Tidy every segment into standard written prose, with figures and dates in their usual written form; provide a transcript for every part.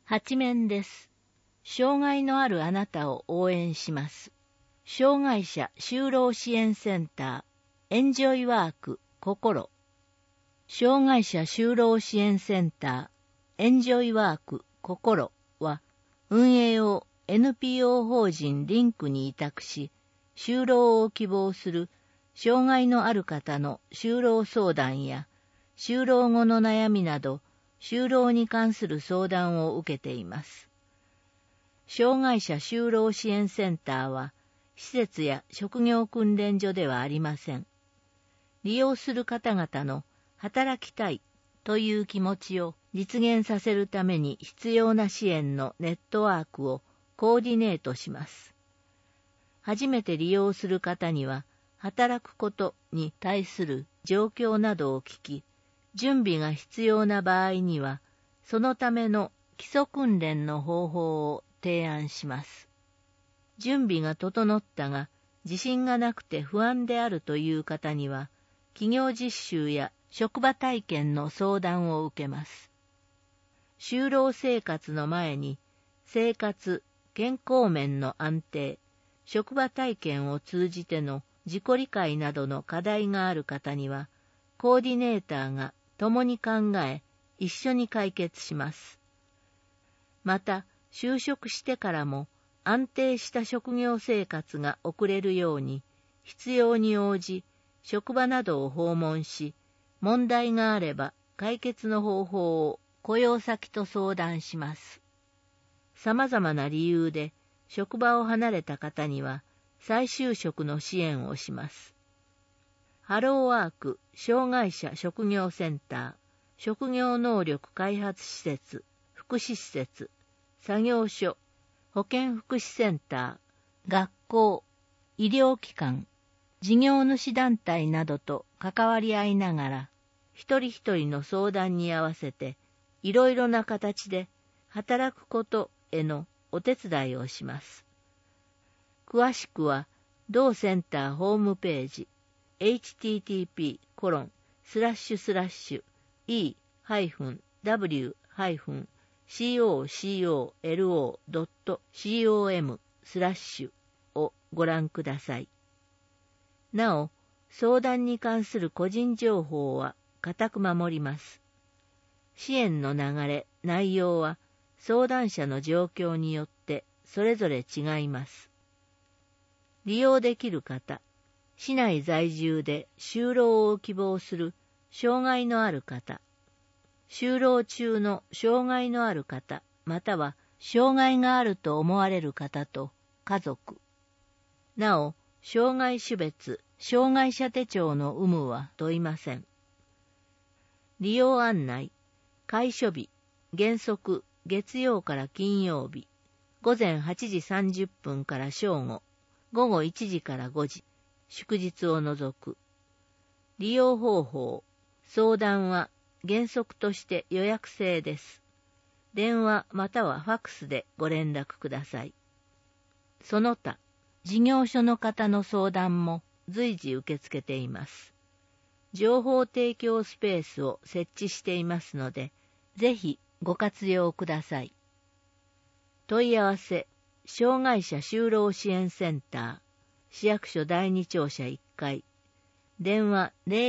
8面です。障害のあるあなたを応援します。障害者就労支援センター、エンジョイワーク、心。障害者就労支援センター、エンジョイワーク、心は、運営を NPO 法人リンクに委託し、就労を希望する障害のある方の就労相談や、就労後の悩みなど、就労に関する相談を受けています。障害者就労支援センターは、施設や職業訓練所ではありません。利用する方々の働きたいという気持ちを実現させるために必要な支援のネットワークをコーディネートします。初めて利用する方には、働くことに対する状況などを聞き、準備が必要な場合には、そのための基礎訓練の方法を提案します。準備が整ったが、自信がなくて不安であるという方には、企業実習や職場体験の相談を受けます。就労生活の前に、生活、健康面の安定、職場体験を通じての自己理解などの課題がある方には、コーディネーターが共に考え、一緒に解決します。また、就職してからも安定した職業生活が送れるように、必要に応じ、職場などを訪問し、問題があれば解決の方法を雇用先と相談します。様々な理由で職場を離れた方には再就職の支援をします。ハローワーク障害者職業センター、職業能力開発施設、福祉施設、作業所、保健福祉センター、学校、医療機関、事業主団体などと関わり合いながら、一人一人の相談に合わせて、いろいろな形で働くことへのお手伝いをします。詳しくは、同センターホームページ、http://e-w-colo.com/ をご覧ください。なお、相談に関する個人情報は固く守ります。支援の流れ、内容は相談者の状況によってそれぞれ違います。利用できる方、市内在住で就労を希望する障害のある方、就労中の障害のある方、または障害があると思われる方と家族。なお、障害種別、障害者手帳の有無は問いません。利用案内、開所日、原則月曜から金曜日、午前8時30分から正午、午後1時から5時、祝日を除く。利用方法、相談は原則として予約制です。電話またはファックスでご連絡ください。その他、事業所の方の相談も随時受け付けています。情報提供スペースを設置していますので、ぜひご活用ください。問い合わせ、障害者就労支援センター、市役所第2庁舎1階、電話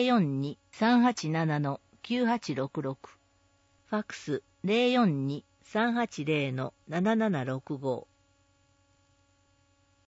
042-387-9866、ファックス 042-380-7765